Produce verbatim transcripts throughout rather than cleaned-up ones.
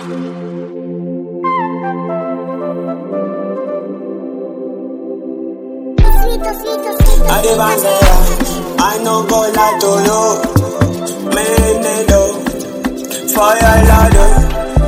I demand I no go lie to you. Man, do for your love.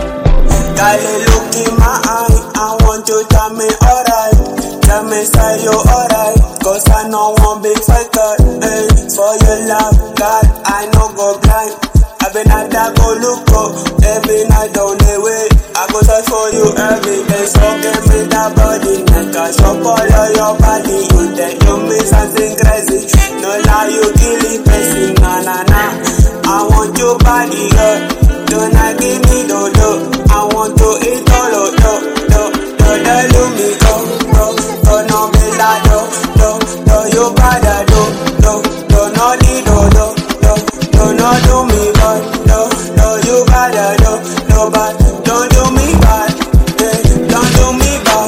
Girl, look in my eye. I want you to tell me alright. Tell me say you alright. Cause I know one big fighter. Hey, for your love, God, I no go blind. I been at that go look up. Every night on the way. I go search for you every day. So give me that body. Make a shop all of your body. You tell you me something crazy. No lie, you killing person. Nah, nah, nah. I want your body, girl. Don't not give me do do. I want to eat all of do do do do do me go go go no me la do do do you bada do do do no di do do do do no do me bad do do you bada do do bad don't do me bad yeah don't do me bad.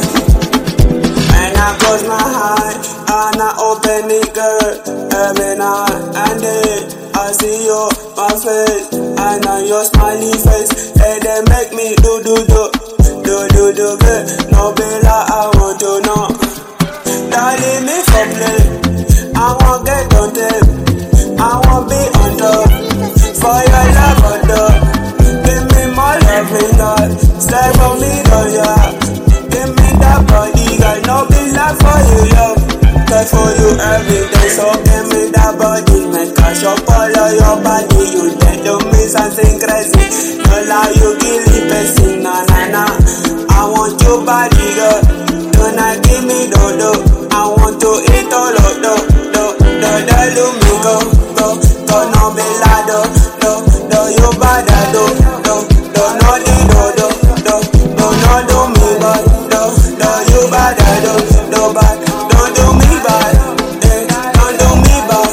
And I close my eyes and I open it, girl, every night and day. I see your my face and now your smiley face, and they make me do do do do do do good. No bella, I want to know. Darling, me for play. I want get on tape. I want be on top. For your love, on top. Give me more loving, God. Stay for me, though, yeah. Give me that body, God. No be love for you, love. Care for you every day, so give me that body. Make a shop all of your body. You tell to me something crazy. No lie, you killing person. Nah, nah, nah. I want your body, girl. Do not give me do do. I want to eat all of do do do do do me go go go no be la do do do you bada do do do no di do do do do no do me bad do do you bada do do bad don't do me bad eh don't do me bad.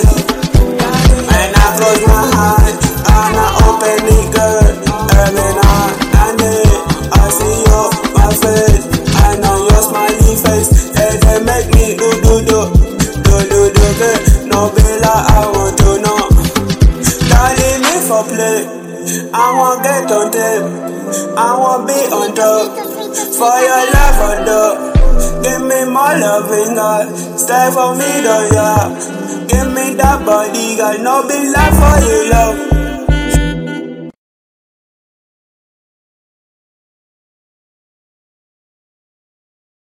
And I close my eyes and I open it, girl, every night and day. I see your my face and now your smiley face, and they make me do do do do do do good. No bella, I want to know. Darling, me for play. I want get on tape. I want be on top. For your love, on top. Give me more loving, God. Stay for me, though, yeah. Give me that body, God. No be love for you, love.